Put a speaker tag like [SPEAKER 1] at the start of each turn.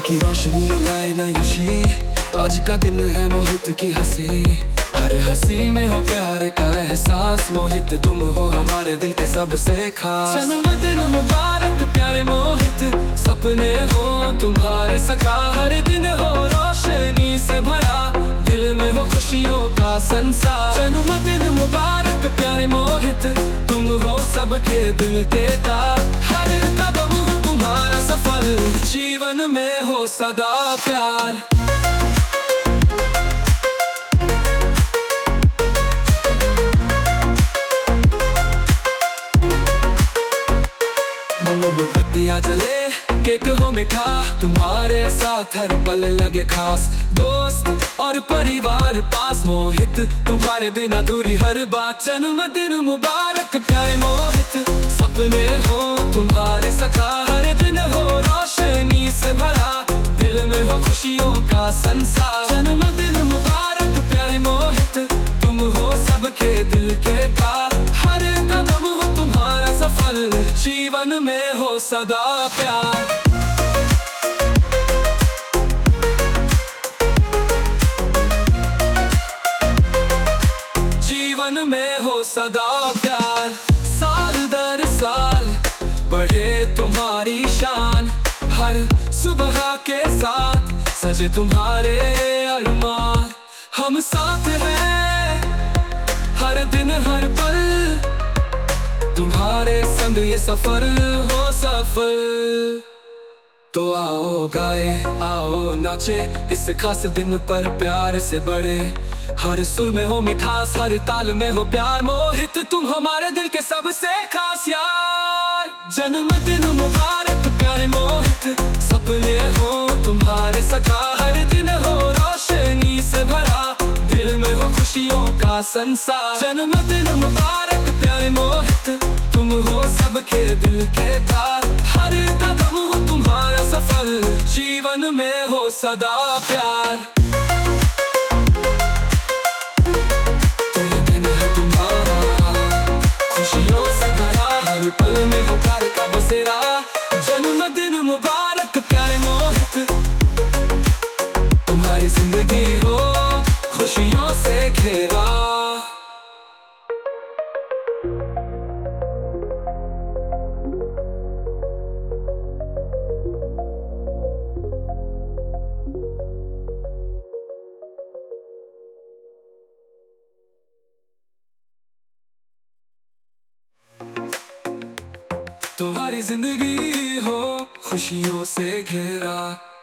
[SPEAKER 1] की रोशनी लाए नई खुशी। आज का दिन है मोहित की हंसी, हर हंसी में हो प्यार का एहसास। मोहित तुम हो हमारे दिल के सबसे खास। जन्मदिन मुबारक प्यारे मोहित, सपने हो तुम्हारे सका। हर दिन हो रोशनी से भरा, दिल में हो खुशियों का संसार। जन्मदिन मुबारक प्यारे मोहित, तुम हो सबके दिल के तार। हर कदम तुम्हारा सफल, जीवन में हो सदा प्यार। मोमबत्तियाँ जले, केक हो मीठा, तुम्हारे साथ हर पल लगे खास। दोस्त और परिवार पास, मोहित तुम्हारे बिना दूरी हर बात। जन्मदिन मुबारक प्यारे मोहित, सपने हो तुम्हारे सखा। हर दिन हो रोशनी से भरा, दिल में हो खुशियों का संसार। जन्मदिन मुबारक प्यारे मोहित, तुम हो सबके दिल के पार। हर कदम हो तुम्हारा सफल, जीवन में हो सदा प्यार। जीवन में हो सदा प्यार। साल दर साल बढ़े तुम्हारी शान, हर सुबह के साथ सजे तुम्हारे अरमान। हम साथ हैं हर दिन हर पल, तुम्हारे संग ये सफर हो सफल। तो आओ गाए आओ नाचे, इस खास दिन पर प्यार से बढ़े। हर सुर में हो मिठास, हर ताल में हो प्यार। मोहित तुम हमारे दिल के सबसे खास यार। जन्मदिन मुबारक प्यारे मोहित, सपने हो तुम्हारे सखा। हर दिन हो रोशनी से भरा, दिल में हो खुशियों का संसार। जन्मदिन मुबारक प्यारे मोहित, तुम हो सबके दिल के तार। हर कदम हो तुम्हारा सफल, जीवन में हो सदा प्यार। दिन है तुम्हारा खुशियों से भरा, हर पल में हो प्यार का बसेरा। जन्मदिन मुबारक प्यारे मोहित, तुम्हारी जिंदगी हो खुशियों से घेरा। तुम्हारी जिंदगी हो खुशियों से घेरा।